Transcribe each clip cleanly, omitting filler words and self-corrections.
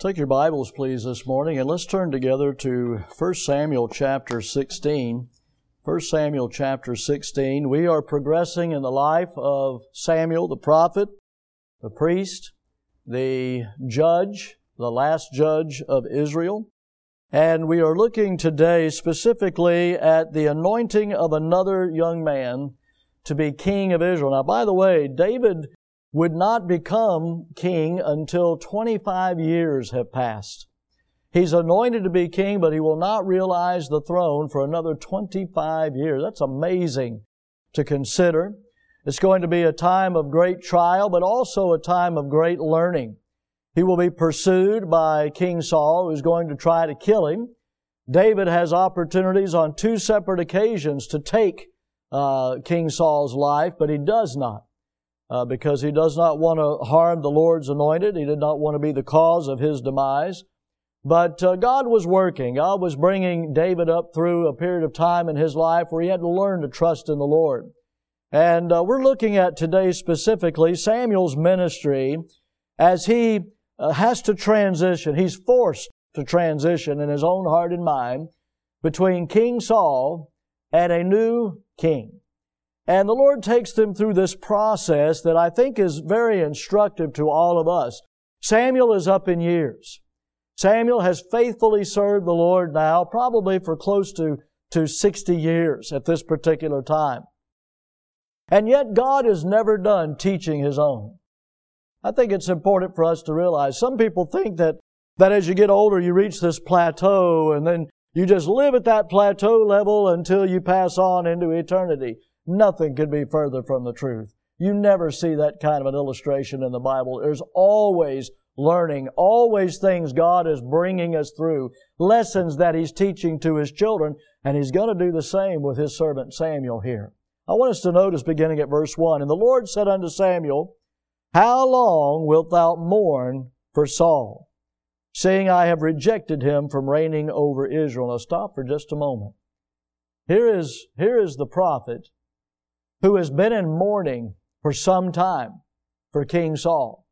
Take your Bibles, please, this morning, and let's turn together to 1 Samuel chapter 16. 1 Samuel chapter 16. We are progressing in the life of Samuel, the prophet, the priest, the judge, the last judge of Israel. And we are looking today specifically at the anointing of another young man to be king of Israel. Now, by the way, David would not become king until 25 years have passed. He's anointed to be king, but he will not realize the throne for another 25 years. That's amazing to consider. It's going to be a time of great trial, but also a time of great learning. He will be pursued by King Saul, who's going to try to kill him. David has opportunities on two separate occasions to take King Saul's life, but he does not. Because he does not want to harm the Lord's anointed. He did not want to be the cause of his demise. But God was working. God was bringing David up through a period of time in his life where he had to learn to trust in the Lord. And we're looking at today specifically Samuel's ministry as he has to transition. He's forced to transition in his own heart and mind between King Saul and a new king. And the Lord takes them through this process that I think is very instructive to all of us. Samuel is up in years. Samuel has faithfully served the Lord now, probably for close to 60 years at this particular time. And yet God is never done teaching His own. I think it's important for us to realize some people think that as you get older you reach this plateau and then you just live at that plateau level until you pass on into eternity. Nothing could be further from the truth. You never see that kind of an illustration in the Bible. There's always learning, always things God is bringing us through, lessons that He's teaching to His children, and He's going to do the same with His servant Samuel here. I want us to notice beginning at verse 1, "And the Lord said unto Samuel, How long wilt thou mourn for Saul, seeing I have rejected him from reigning over Israel?" Now stop for just a moment. Here is the prophet who has been in mourning for some time for King Saul.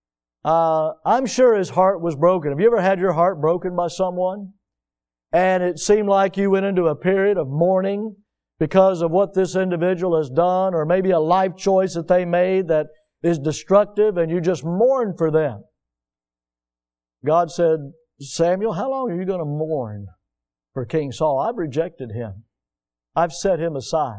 I'm sure his heart was broken. Have you ever had your heart broken by someone? And it seemed like you went into a period of mourning because of what this individual has done, or maybe a life choice that they made that is destructive, and you just mourn for them. God said, "Samuel, how long are you going to mourn for King Saul? I've rejected him. I've set him aside.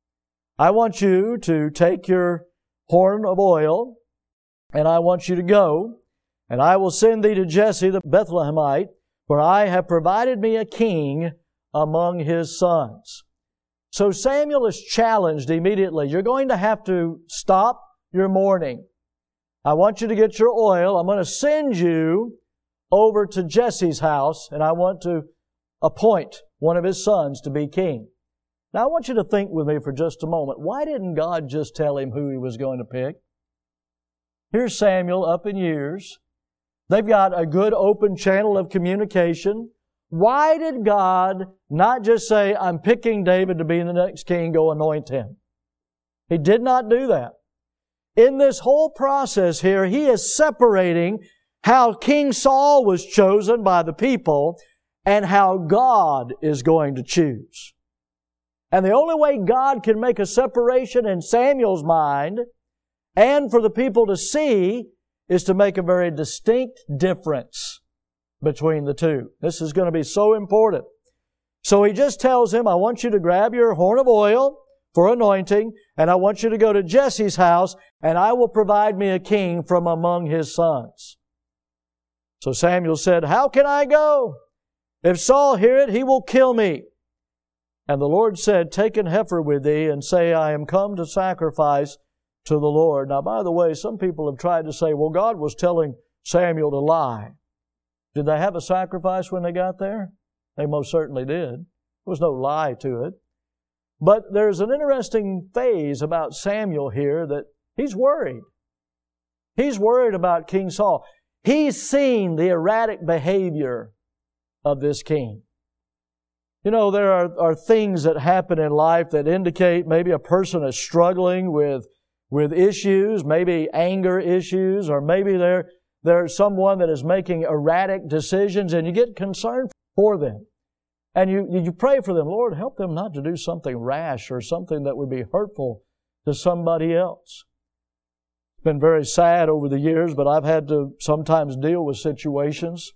I want you to take your horn of oil, and I want you to go, and I will send thee to Jesse the Bethlehemite, for I have provided me a king among his sons." So Samuel is challenged immediately. You're going to have to stop your mourning. I want you to get your oil. I'm going to send you over to Jesse's house, and I want to appoint one of his sons to be king. Now I want you to think with me for just a moment. Why didn't God just tell him who He was going to pick? Here's Samuel up in years. They've got a good open channel of communication. Why did God not just say, "I'm picking David to be the next king, go anoint him"? He did not do that. In this whole process here, He is separating how King Saul was chosen by the people and how God is going to choose. And the only way God can make a separation in Samuel's mind and for the people to see is to make a very distinct difference between the two. This is going to be so important. So He just tells him, "I want you to grab your horn of oil for anointing, and I want you to go to Jesse's house, and I will provide me a king from among his sons." So Samuel said, "How can I go? If Saul hear it, he will kill me." And the Lord said, "Take an heifer with thee, and say, I am come to sacrifice to the Lord." Now, by the way, some people have tried to say, well, God was telling Samuel to lie. Did they have a sacrifice when they got there? They most certainly did. There was no lie to it. But there's an interesting phase about Samuel here that he's worried. He's worried about King Saul. He's seen the erratic behavior of this king. You know, there are things that happen in life that indicate maybe a person is struggling with issues, maybe anger issues, or maybe there's someone that is making erratic decisions, and you get concerned for them. And you pray for them. Lord, help them not to do something rash or something that would be hurtful to somebody else. It's been very sad over the years, but I've had to sometimes deal with situations.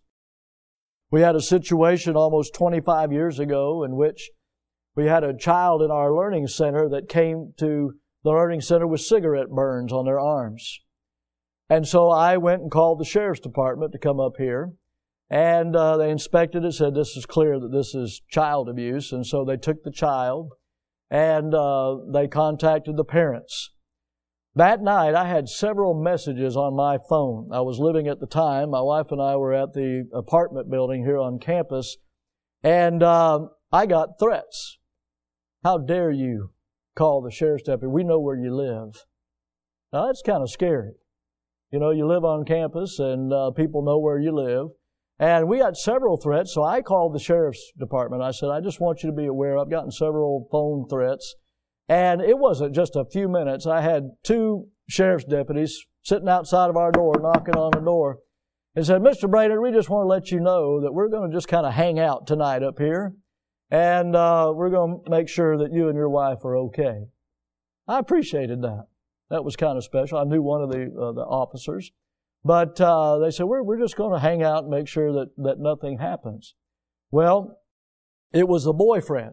We had a situation almost 25 years ago in which we had a child in our learning center that came to the learning center with cigarette burns on their arms. And so I went and called the sheriff's department to come up here. And they inspected it, said this is clear that this is child abuse. And so they took the child and they contacted the parents. That night I had several messages on my phone. I was living at the time. My wife and I were at the apartment building here on campus. And I got threats. How dare you call the sheriff's deputy? We know where you live. Now that's kind of scary. You know, you live on campus and people know where you live. And we got several threats, so I called the sheriff's department. I said, I just want you to be aware, I've gotten several phone threats. And it wasn't just a few minutes. I had 2 sheriff's deputies sitting outside of our door, knocking on the door, and said, Mr. Brainerd, we just want to let you know that we're going to just kind of hang out tonight up here, and we're going to make sure that you and your wife are okay. I appreciated that. That was kind of special. I knew one of the officers. But they said, we're just going to hang out and make sure that nothing happens. Well, it was the boyfriend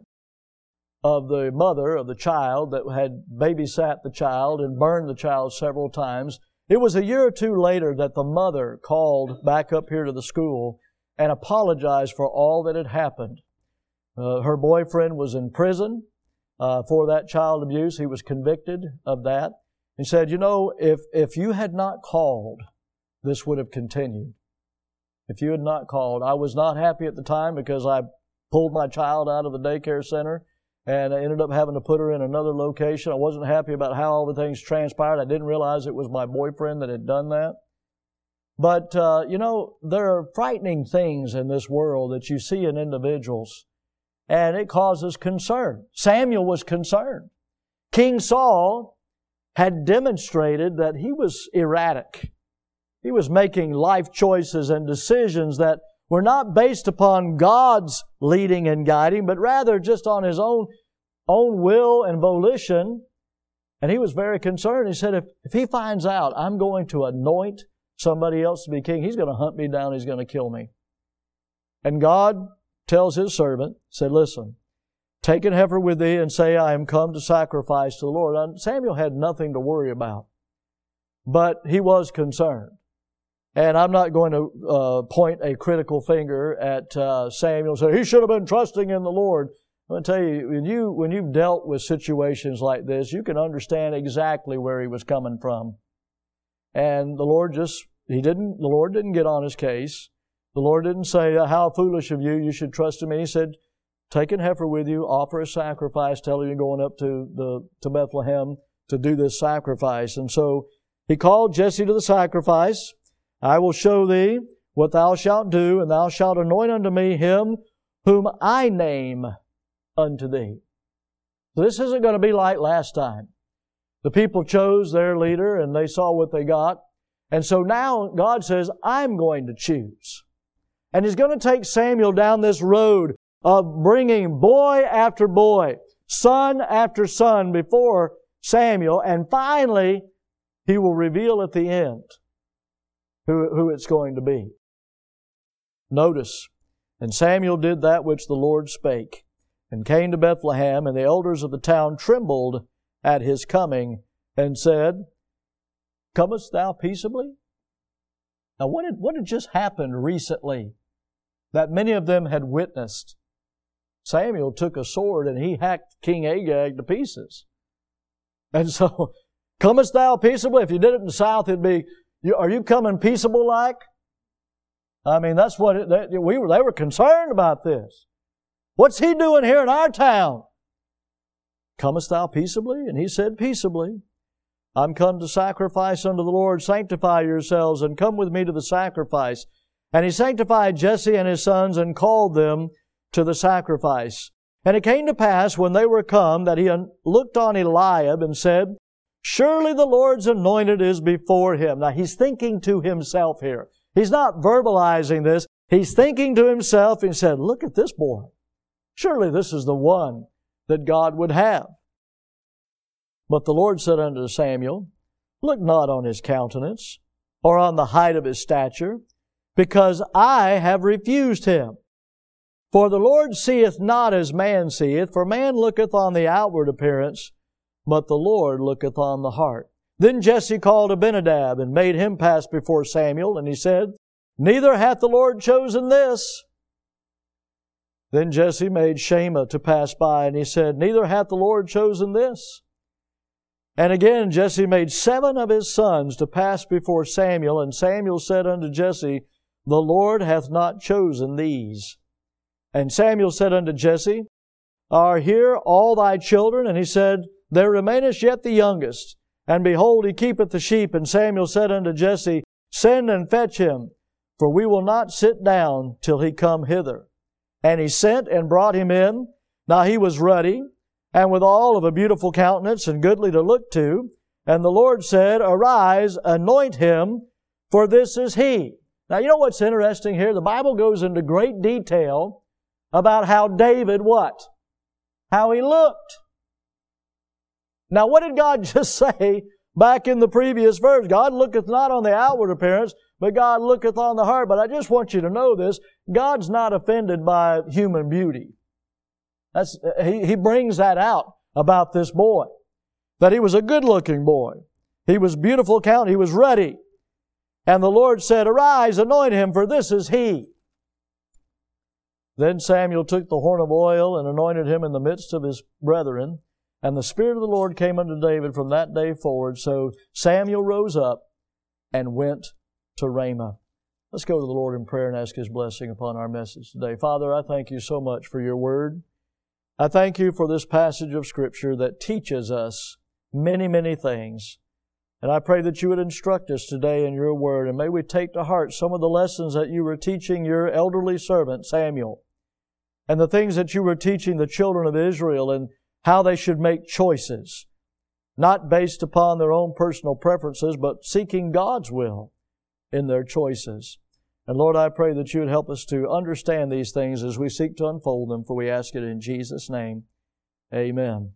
of the mother of the child that had babysat the child and burned the child several times. It was a year or 2 later that the mother called back up here to the school and apologized for all that had happened. Her boyfriend was in prison for that child abuse. He was convicted of that. He said, you know, if you had not called, this would have continued. If you had not called. I was not happy at the time because I pulled my child out of the daycare center and I ended up having to put her in another location. I wasn't happy about how all the things transpired. I didn't realize it was my boyfriend that had done that. But, you know, there are frightening things in this world that you see in individuals, and it causes concern. Samuel was concerned. King Saul had demonstrated that he was erratic. He was making life choices and decisions that were not based upon God's leading and guiding, but rather just on his own will and volition. And he was very concerned. He said, if he finds out I'm going to anoint somebody else to be king, he's going to hunt me down, he's going to kill me. And God tells his servant, said, listen, take an heifer with thee and say, I am come to sacrifice to the Lord. And Samuel had nothing to worry about, but he was concerned. And I'm not going to point a critical finger at Samuel and say, he should have been trusting in the Lord. I'm going to tell you, when you've dealt with situations like this, you can understand exactly where he was coming from. And the Lord didn't get on his case. The Lord didn't say, how foolish of you, you should trust in me. He said, take an heifer with you, offer a sacrifice, tell her you're going up to Bethlehem to do this sacrifice. And so he called Jesse to the sacrifice. I will show thee what thou shalt do, and thou shalt anoint unto me him whom I name unto thee. So this isn't going to be like last time. The people chose their leader, and they saw what they got. And so now God says, I'm going to choose. And He's going to take Samuel down this road of bringing boy after boy, son after son before Samuel, and finally He will reveal at the end who it's going to be. Notice, and Samuel did that which the Lord spake, and came to Bethlehem, and the elders of the town trembled at his coming, and said, comest thou peaceably? Now what had just happened recently that many of them had witnessed? Samuel took a sword and he hacked King Agag to pieces. And so, comest thou peaceably? If you did it in the South, it'd be, are you coming peaceable like? I mean, that's what they were concerned about this. What's he doing here in our town? Comest thou peaceably? And he said, peaceably. I'm come to sacrifice unto the Lord. Sanctify yourselves and come with me to the sacrifice. And he sanctified Jesse and his sons and called them to the sacrifice. And it came to pass when they were come that he looked on Eliab and said, Surely the Lord's anointed is before him. Now he's thinking to himself here. He's not verbalizing this. He's thinking to himself and said, look at this boy. Surely this is the one that God would have. But the Lord said unto Samuel, look not on his countenance, or on the height of his stature, because I have refused him. For the Lord seeth not as man seeth, for man looketh on the outward appearance, but the Lord looketh on the heart. Then Jesse called Abinadab, and made him pass before Samuel, and he said, neither hath the Lord chosen this. Then Jesse made Shammah to pass by, and he said, neither hath the Lord chosen this. And again Jesse made 7 of his sons to pass before Samuel, and Samuel said unto Jesse, the Lord hath not chosen these. And Samuel said unto Jesse, are here all thy children? And he said, there remaineth yet the youngest. And behold, he keepeth the sheep. And Samuel said unto Jesse, send and fetch him, for we will not sit down till he come hither. And he sent and brought him in. Now he was ruddy, and withal of a beautiful countenance, and goodly to look to. And the Lord said, arise, anoint him, for this is he. Now you know what's interesting here? The Bible goes into great detail about how David what? How he looked. Now what did God just say back in the previous verse? God looketh not on the outward appearance, but God looketh on the heart. But I just want you to know this. God's not offended by human beauty. He brings that out about this boy. That he was a good-looking boy. He was beautiful count. He was ruddy. And the Lord said, arise, anoint him, for this is he. Then Samuel took the horn of oil and anointed him in the midst of his brethren. And the Spirit of the Lord came unto David from that day forward. So Samuel rose up and went to Ramah. Let's go to the Lord in prayer and ask His blessing upon our message today. Father, I thank You so much for Your Word. I thank You for this passage of Scripture that teaches us many, many things. And I pray that You would instruct us today in Your Word, and may we take to heart some of the lessons that You were teaching Your elderly servant, Samuel, and the things that You were teaching the children of Israel, and how they should make choices, not based upon their own personal preferences, but seeking God's will in their choices. And Lord, I pray that You would help us to understand these things as we seek to unfold them, for we ask it in Jesus' name. Amen.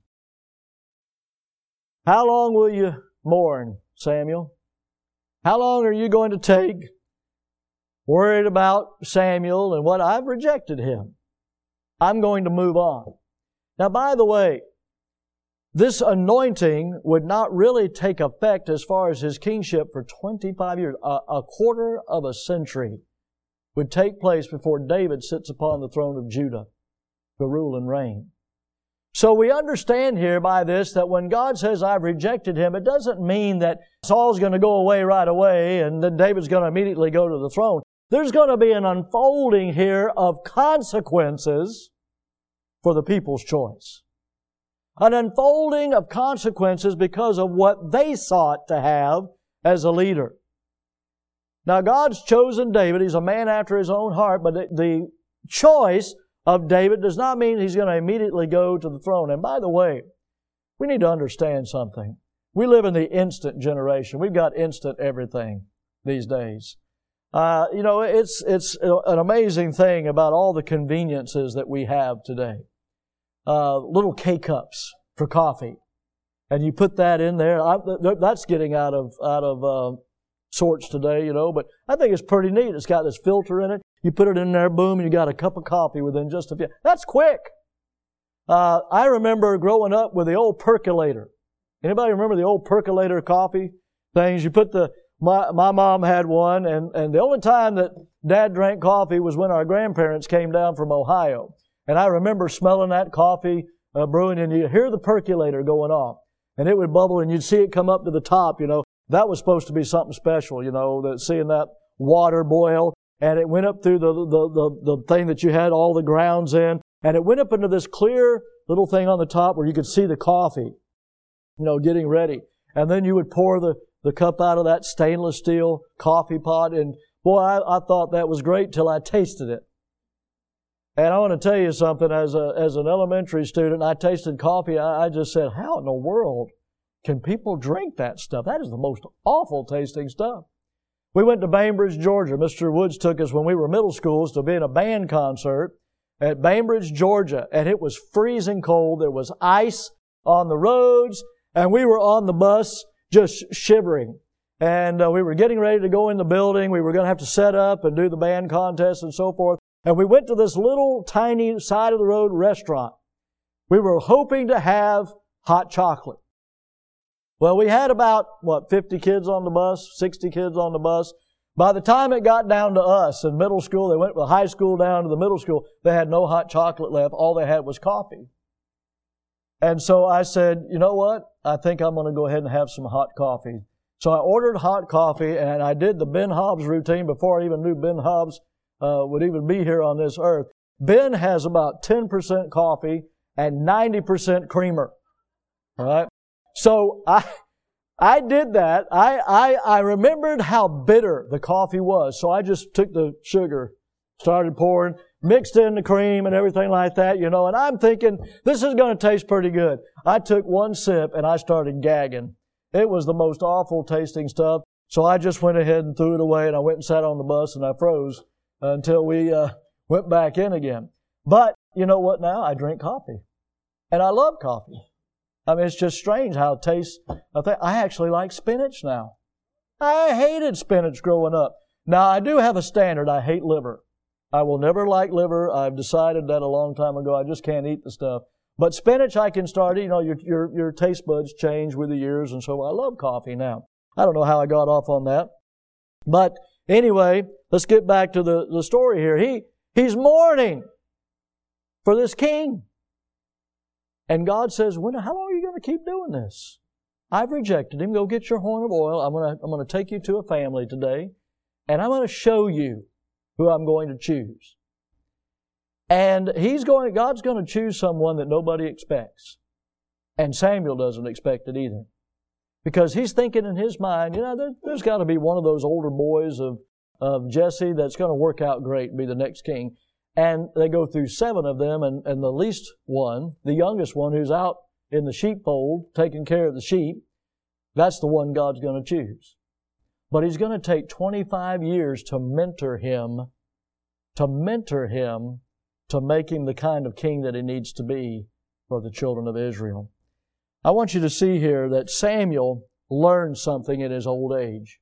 How long will you mourn, Samuel? How long are you going to take worried about Samuel and what? I've rejected him. I'm going to move on. Now, by the way, this anointing would not really take effect as far as his kingship for 25 years. A quarter of a century would take place before David sits upon the throne of Judah to rule and reign. So we understand here by this that when God says, I've rejected him, it doesn't mean that Saul's going to go away right away and then David's going to immediately go to the throne. There's going to be an unfolding here of consequences for the people's choice. An unfolding of consequences because of what they sought to have as a leader. Now God's chosen David. He's a man after His own heart, but the choice of David does not mean he's going to immediately go to the throne. And by the way, we need to understand something. We live in the instant generation. We've got instant everything these days. It's an amazing thing about all the conveniences that we have today. Little K-cups for coffee. And you put that in there. That's getting out of sorts today, but I think it's pretty neat. It's got this filter in it. You put it in there, boom, and you got a cup of coffee within just a few. That's quick. I remember growing up with the old percolator. Anybody remember the old percolator coffee things? You put my mom had one, and the only time that Dad drank coffee was when our grandparents came down from Ohio. And I remember smelling that coffee brewing, and you'd hear the percolator going off. And it would bubble, and you'd see it come up to the top, That was supposed to be something special, seeing that water boil. And it went up through the thing that you had all the grounds in. And it went up into this clear little thing on the top where you could see the coffee, getting ready. And then you would pour the cup out of that stainless steel coffee pot. And boy, I thought that was great till I tasted it. And I want to tell you something, as an elementary student, I tasted coffee. I just said, how in the world can people drink that stuff? That is the most awful tasting stuff. We went to Bainbridge, Georgia. Mr. Woods took us when we were middle schools to be in a band concert at Bainbridge, Georgia. And it was freezing cold. There was ice on the roads. And we were on the bus just shivering. And we were getting ready to go in the building. We were going to have to set up and do the band contest and so forth. And we went to this little tiny side of the road restaurant. We were hoping to have hot chocolate. Well, we had about, 50 kids on the bus, 60 kids on the bus. By the time it got down to us in middle school, they went from the high school down to the middle school, they had no hot chocolate left. All they had was coffee. And so I said, you know what? I think I'm going to go ahead and have some hot coffee. So I ordered hot coffee, and I did the Ben Hobbs routine before I even knew Ben Hobbs would even be here on this earth. Ben has about 10% coffee and 90% creamer. All right? So I did that. I remembered how bitter the coffee was. So I just took the sugar, started pouring, mixed in the cream and everything like that, and I'm thinking, this is going to taste pretty good. I took one sip and I started gagging. It was the most awful tasting stuff. So I just went ahead and threw it away, and I went and sat on the bus and I froze until we went back in again. But you know what now? I drink coffee. And I love coffee. I mean, it's just strange how it tastes. I actually like spinach now. I hated spinach growing up. Now, I do have a standard. I hate liver. I will never like liver. I've decided that a long time ago. I just can't eat the stuff. But spinach I can start. Your taste buds change with the years, and so I love coffee now. I don't know how I got off on that. But anyway, let's get back to the story here. He's mourning for this king. And God says, how long are you going to keep doing this? I've rejected him. Go get your horn of oil. I'm going to take you to a family today, and I'm going to show you who I'm going to choose. And God's going to choose someone that nobody expects. And Samuel doesn't expect it either. Because he's thinking in his mind, there's got to be one of those older boys of Jesse that's going to work out great and be the next king. And they go through 7 of them, and the least one, the youngest one who's out in the sheepfold, taking care of the sheep, that's the one God's going to choose. But He's going to take 25 years to mentor him, to make him the kind of king that he needs to be for the children of Israel. I want you to see here that Samuel learned something in his old age.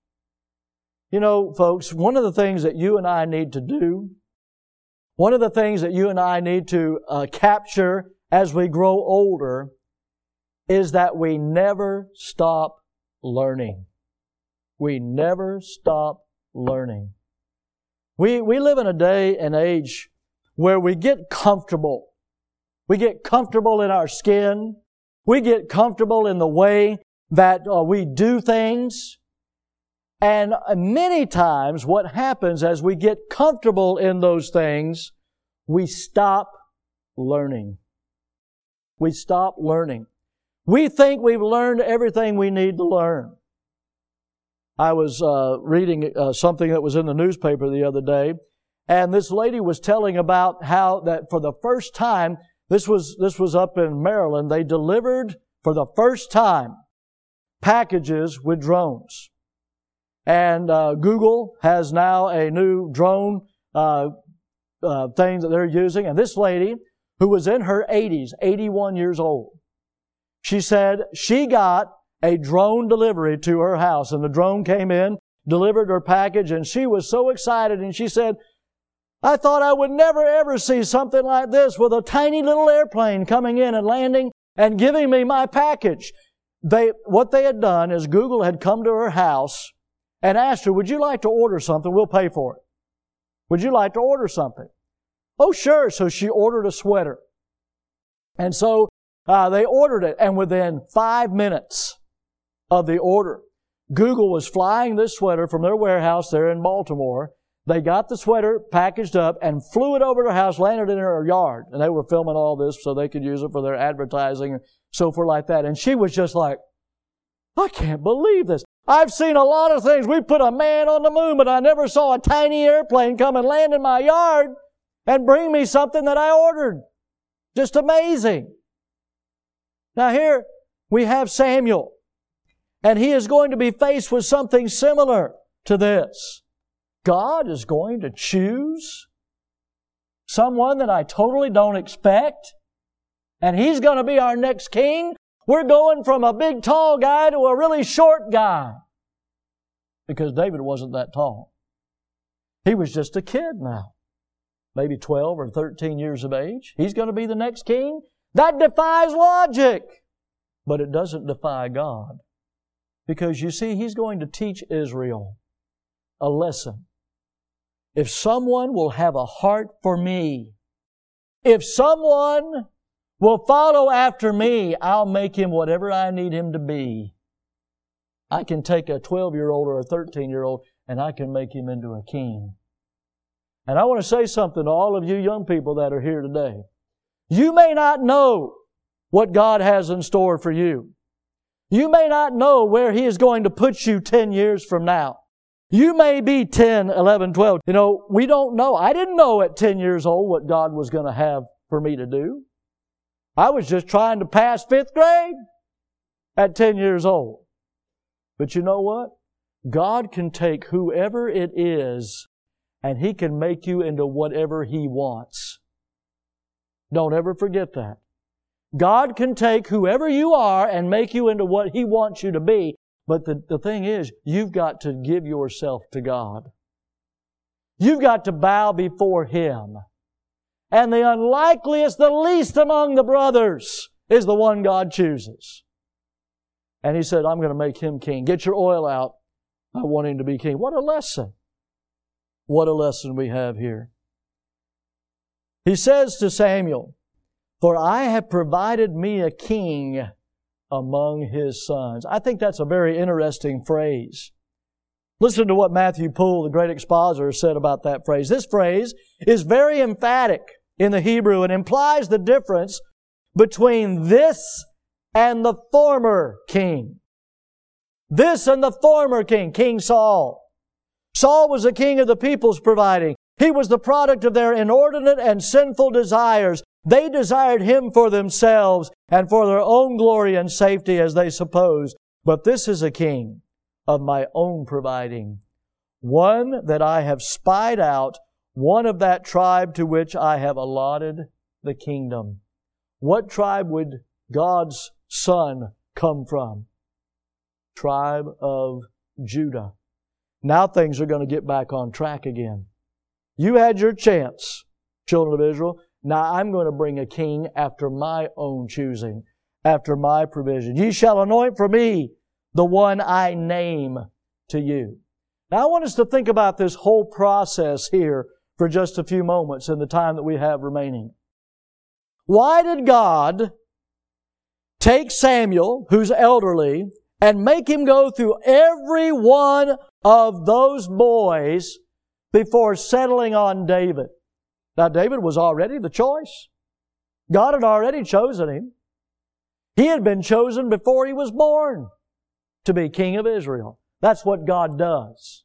Folks, one of the things that you and I need to do, one of the things that you and I need to capture as we grow older is that we never stop learning. We never stop learning. We live in a day and age where we get comfortable. We get comfortable in our skin. We get comfortable in the way that we do things. And many times what happens as we get comfortable in those things, we stop learning. We stop learning. We think we've learned everything we need to learn. I was reading something that was in the newspaper the other day, and this lady was telling about how that for the first time, this was up in Maryland, they delivered for the first time packages with drones. And Google has now a new drone thing that they're using. And this lady, who was in her 80s, 81 years old, she said she got a drone delivery to her house. And the drone came in, delivered her package, and she was so excited. And she said, I thought I would never ever see something like this, with a tiny little airplane coming in and landing and giving me my package. What they had done is Google had come to her house and asked her, would you like to order something? We'll pay for it. Would you like to order something? Oh, sure. So she ordered a sweater. And so they ordered it. And within 5 minutes of the order, Google was flying this sweater from their warehouse there in Baltimore. They got the sweater packaged up and flew it over to her house, landed in her yard. And they were filming all this so they could use it for their advertising and so forth like that. And she was just like, I can't believe this. I've seen a lot of things. We put a man on the moon, but I never saw a tiny airplane come and land in my yard and bring me something that I ordered. Just amazing. Now here we have Samuel. And he is going to be faced with something similar to this. God is going to choose someone that I totally don't expect, and he's going to be our next king. We're going from a big tall guy to a really short guy. Because David wasn't that tall. He was just a kid now. Maybe 12 or 13 years of age. He's going to be the next king. That defies logic. But it doesn't defy God. Because you see, He's going to teach Israel a lesson. If someone will have a heart for me, if someone will follow after me, I'll make him whatever I need him to be. I can take a 12-year-old or a 13-year-old and I can make him into a king. And I want to say something to all of you young people that are here today. You may not know what God has in store for you. You may not know where He is going to put you 10 years from now. You may be 10, 11, 12. You know, we don't know. I didn't know at 10 years old what God was going to have for me to do. I was just trying to pass 5th grade at 10 years old. But you know what? God can take whoever it is and He can make you into whatever He wants. Don't ever forget that. God can take whoever you are and make you into what He wants you to be. But the thing is, you've got to give yourself to God. You've got to bow before Him. And the unlikeliest, the least among the brothers, is the one God chooses. And He said, I'm going to make him king. Get your oil out. I want him to be king. What a lesson. What a lesson we have here. He says to Samuel, for I have provided me a king among his sons. I think that's a very interesting phrase. Listen to what Matthew Poole, the great expositor, said about that phrase. This phrase is very emphatic in the Hebrew and implies the difference between this and the former king. This and the former king, King Saul. Saul was the king of the people's providing. He was the product of their inordinate and sinful desires. They desired him for themselves and for their own glory and safety as they supposed. But this is a king of my own providing, one that I have spied out, one of that tribe to which I have allotted the kingdom. What tribe would God's Son come from? Tribe of Judah. Now things are going to get back on track again. You had your chance, children of Israel. Now I'm going to bring a king after my own choosing, after my provision. Ye shall anoint for me the one I name to you. Now I want us to think about this whole process here for just a few moments in the time that we have remaining. Why did God take Samuel, who's elderly, and make him go through every one of those boys before settling on David? Now, David was already the choice. God had already chosen him. He had been chosen before he was born to be king of Israel. That's what God does.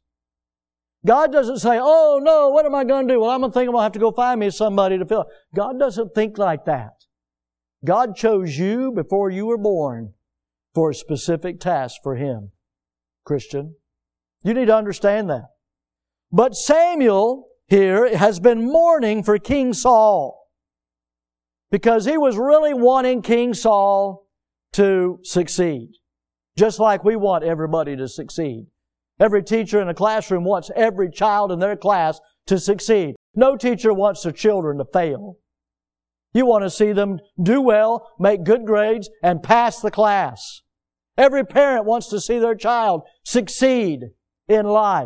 God doesn't say, oh no, what am I going to do? Well, I'm going to have to go find me somebody to fill. God doesn't think like that. God chose you before you were born for a specific task for Him. Christian, you need to understand that. But Samuel here has been mourning for King Saul because he was really wanting King Saul to succeed. Just like we want everybody to succeed. Every teacher in a classroom wants every child in their class to succeed. No teacher wants their children to fail. You want to see them do well, make good grades, and pass the class. Every parent wants to see their child succeed in life.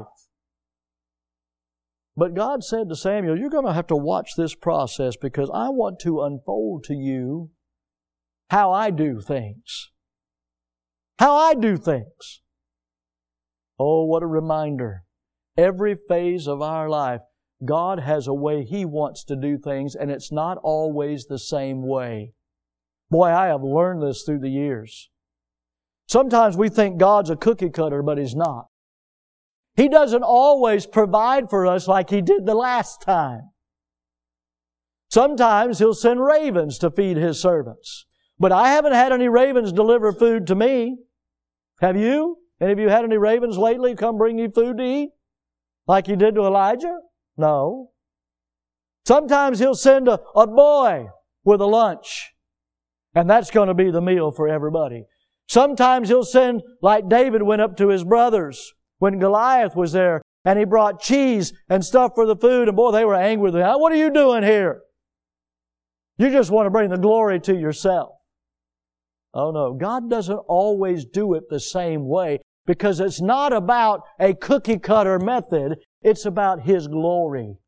But God said to Samuel, you're going to have to watch this process because I want to unfold to you how I do things. How I do things. Oh, what a reminder. Every phase of our life, God has a way He wants to do things, and it's not always the same way. Boy, I have learned this through the years. Sometimes we think God's a cookie cutter, but He's not. He doesn't always provide for us like He did the last time. Sometimes He'll send ravens to feed His servants. But I haven't had any ravens deliver food to me. Have you? Any of you had any ravens lately come bring you food to eat? Like He did to Elijah? No. Sometimes He'll send a boy with a lunch. And that's going to be the meal for everybody. Sometimes He'll send, like David went up to his brothers when Goliath was there, and he brought cheese and stuff for the food, and boy, they were angry with him. What are you doing here? You just want to bring the glory to yourself. Oh no, God doesn't always do it the same way, because it's not about a cookie-cutter method. It's about His glory.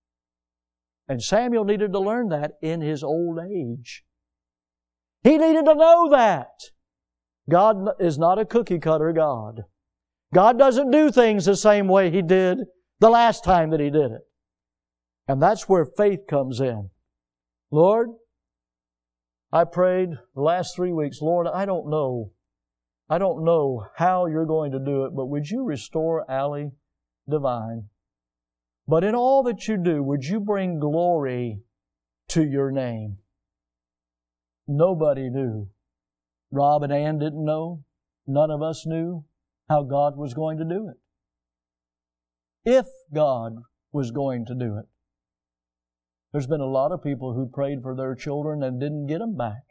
And Samuel needed to learn that in his old age. He needed to know that. God is not a cookie-cutter God. God doesn't do things the same way He did the last time that He did it. And that's where faith comes in. Lord, I prayed the last 3 weeks, Lord, I don't know how You're going to do it, but would You restore Allie Devine? But in all that You do, would You bring glory to Your name? Nobody knew. Rob and Ann didn't know. None of us knew how God was going to do it. If God was going to do it. There's been a lot of people who prayed for their children and didn't get them back.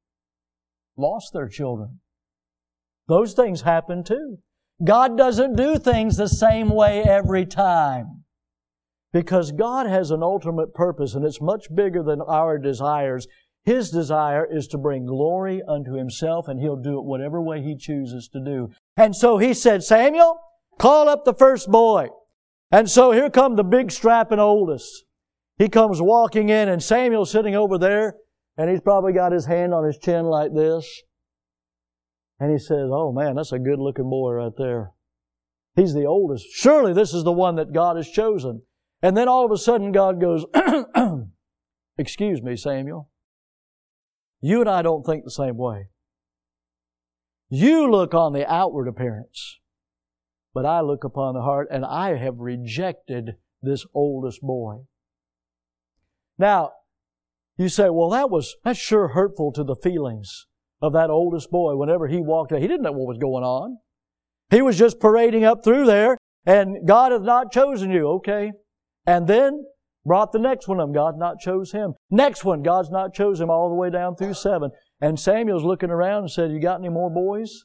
Lost their children. Those things happen too. God doesn't do things the same way every time. Because God has an ultimate purpose, and it's much bigger than our desires. His desire is to bring glory unto Himself, and He'll do it whatever way He chooses to do. And so He said, Samuel, call up the first boy. And so here come the big strapping oldest. He comes walking in, and Samuel's sitting over there, and he's probably got his hand on his chin like this. And he says, oh man, that's a good looking boy right there. He's the oldest. Surely this is the one that God has chosen. And then all of a sudden God goes, excuse me, Samuel. You and I don't think the same way. You look on the outward appearance, but I look upon the heart, and I have rejected this oldest boy. Now, you say, well, that's sure hurtful to the feelings of that oldest boy whenever he walked out. He didn't know what was going on. He was just parading up through there, and God hath not chosen you, okay? And then brought the next one of them. God not chose him. Next one, God's not chose him all the way down through 7. And Samuel's looking around and said, you got any more boys?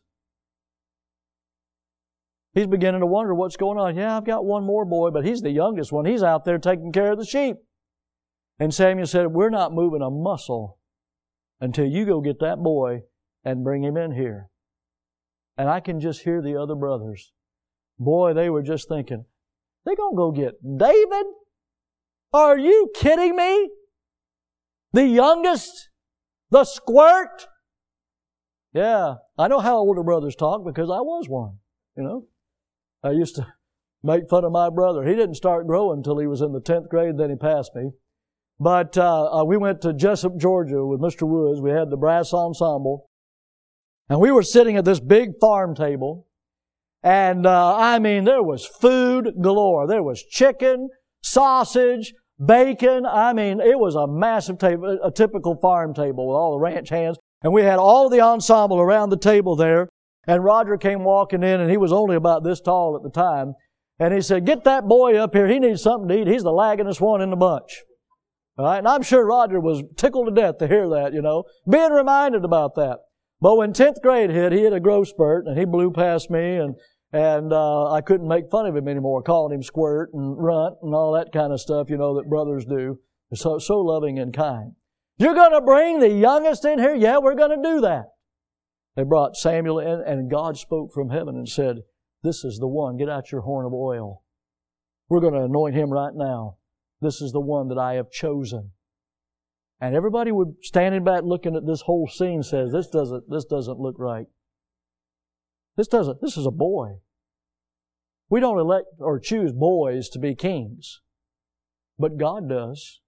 He's beginning to wonder what's going on. Yeah, I've got one more boy, but he's the youngest one. He's out there taking care of the sheep. And Samuel said, we're not moving a muscle until you go get that boy and bring him in here. And I can just hear the other brothers. Boy, they were just thinking, they're going to go get David? Are you kidding me? The youngest? The squirt? Yeah, I know how older brothers talk because I was one, you know. I used to make fun of my brother. He didn't start growing until he was in the 10th grade, then he passed me. But we went to Jessup, Georgia with Mr. Woods. We had the brass ensemble. And we were sitting at this big farm table. And there was food galore. There was chicken, sausage, bacon. It was a massive table, a typical farm table with all the ranch hands. And we had all the ensemble around the table there. And Roger came walking in, and he was only about this tall at the time. And he said, get that boy up here. He needs something to eat. He's the laggingest one in the bunch. All right? And I'm sure Roger was tickled to death to hear that, being reminded about that. But when 10th grade hit, he had a growth spurt, and he blew past me, and I couldn't make fun of him anymore, calling him squirt and runt and all that kind of stuff, that brothers do. They're so loving and kind. You're going to bring the youngest in here? Yeah, we're going to do that. They brought Samuel in, and God spoke from heaven and said, this is the one. Get out your horn of oil. We're going to anoint him right now. This is the one that I have chosen. And everybody would standing back looking at this whole scene says, this doesn't look right. This is a boy. We don't elect or choose boys to be kings. But God does.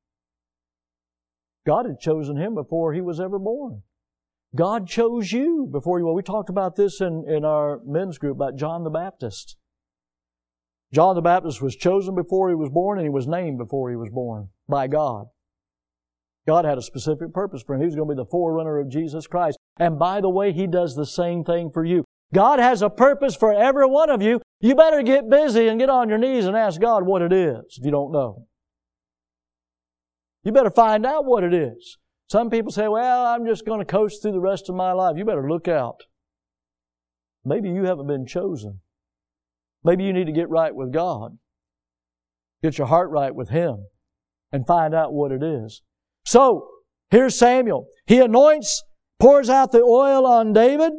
God had chosen him before he was ever born. God chose you before you were. We talked about this in our men's group about John the Baptist. John the Baptist was chosen before he was born, and he was named before he was born by God. God had a specific purpose for him. He was going to be the forerunner of Jesus Christ. And by the way, he does the same thing for you. God has a purpose for every one of you. You better get busy and get on your knees and ask God what it is if you don't know. You better find out what it is. Some people say, well, I'm just going to coast through the rest of my life. You better look out. Maybe you haven't been chosen. Maybe you need to get right with God. Get your heart right with Him and find out what it is. So, here's Samuel. He anoints, pours out the oil on David.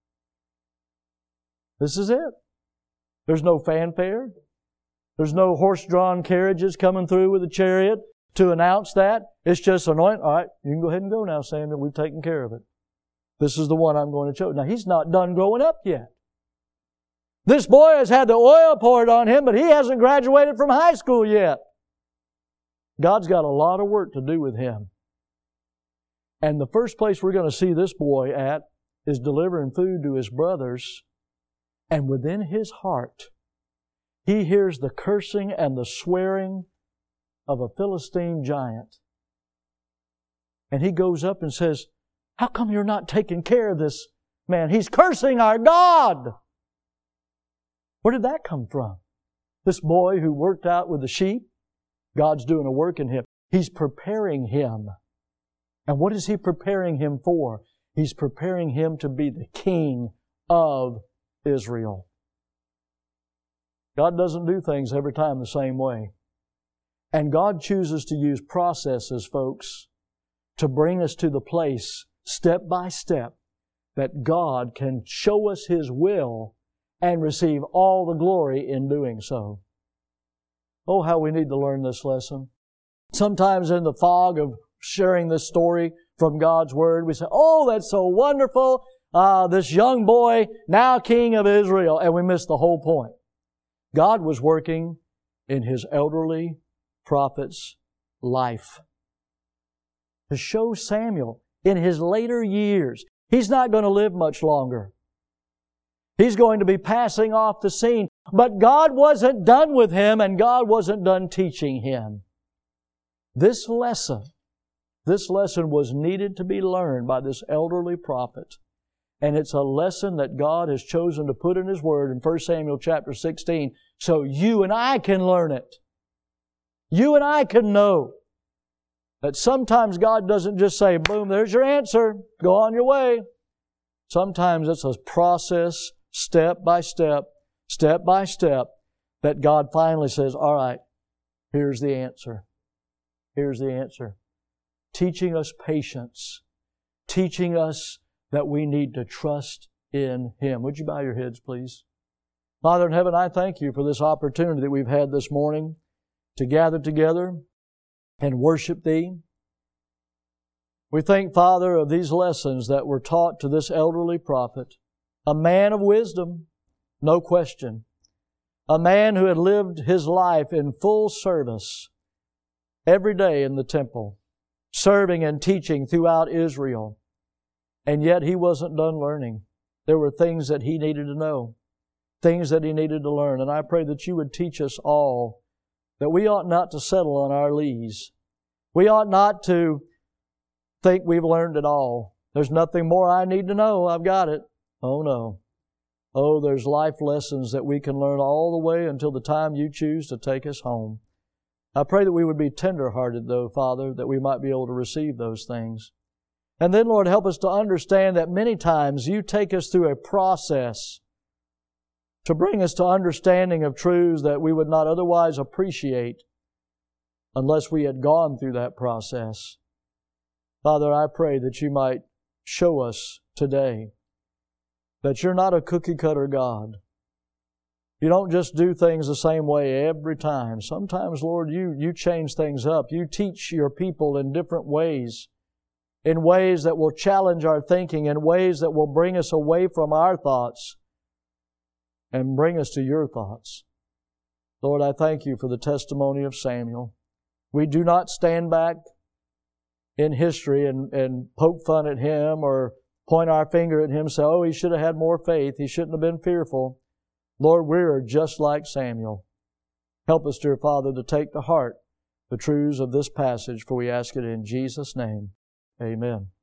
This is it. There's no fanfare. There's no horse-drawn carriages coming through with a chariot to announce that. It's just anoint. All right, you can go ahead and go now, Samuel. We've taken care of it. This is the one I'm going to choose. Now, he's not done growing up yet. This boy has had the oil poured on him, but he hasn't graduated from high school yet. God's got a lot of work to do with him. And the first place we're going to see this boy at is delivering food to his brothers. And within his heart, he hears the cursing and the swearing of a Philistine giant. And he goes up and says, how come you're not taking care of this man? He's cursing our God. Where did that come from? This boy who worked out with the sheep, God's doing a work in him. He's preparing him. And what is He preparing him for? He's preparing him to be the king of Israel. God doesn't do things every time the same way. And God chooses to use processes, folks, to bring us to the place, step by step, that God can show us His will and receive all the glory in doing so. Oh, how we need to learn this lesson. Sometimes in the fog of sharing this story from God's Word, we say, oh, that's so wonderful. This young boy, now king of Israel. And we miss the whole point. God was working in His elderly prophet's life to show Samuel in his later years. He's not going to live much longer. He's going to be passing off the scene. But God wasn't done with him, and God wasn't done teaching him. This lesson was needed to be learned by this elderly prophet. And it's a lesson that God has chosen to put in His Word in 1 Samuel chapter 16 so you and I can learn it. You and I can know that sometimes God doesn't just say, boom, there's your answer. Go on your way. Sometimes it's a process, step by step, that God finally says, all right, here's the answer. Here's the answer. Teaching us patience. Teaching us that we need to trust in Him. Would you bow your heads, please? Father in heaven, I thank You for this opportunity that we've had this morning to gather together and worship Thee. We thank, Father, of these lessons that were taught to this elderly prophet, a man of wisdom, no question, a man who had lived his life in full service every day in the temple, serving and teaching throughout Israel. And yet he wasn't done learning. There were things that he needed to know, things that he needed to learn. And I pray that You would teach us all that we ought not to settle on our lees. We ought not to think we've learned it all. There's nothing more I need to know. I've got it. Oh, no. Oh, there's life lessons that we can learn all the way until the time You choose to take us home. I pray that we would be tender-hearted, though, Father, that we might be able to receive those things. And then, Lord, help us to understand that many times You take us through a process to bring us to understanding of truths that we would not otherwise appreciate unless we had gone through that process. Father, I pray that You might show us today that You're not a cookie-cutter God. You don't just do things the same way every time. Sometimes, Lord, you change things up. You teach Your people in different ways, in ways that will challenge our thinking, in ways that will bring us away from our thoughts and bring us to Your thoughts. Lord, I thank You for the testimony of Samuel. We do not stand back in history and poke fun at him or point our finger at him and say, oh, he should have had more faith. He shouldn't have been fearful. Lord, we are just like Samuel. Help us, dear Father, to take to heart the truths of this passage, for we ask it in Jesus' name. Amen.